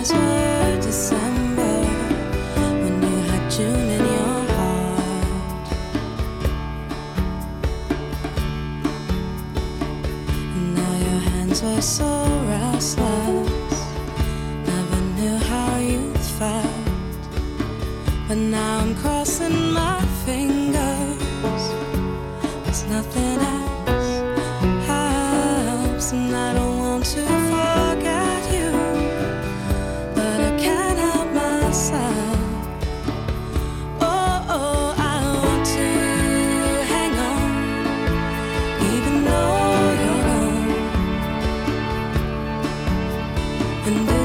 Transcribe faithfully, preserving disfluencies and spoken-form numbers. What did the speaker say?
eyes were December when you had June in your heart. And now your hands were so restless, never knew how you felt. But now I'm crossing my fingers, 'cause nothing else helps. And I don't want to forget you, but I can't help myself. Oh, oh, I want to hang on, even though you're gone. And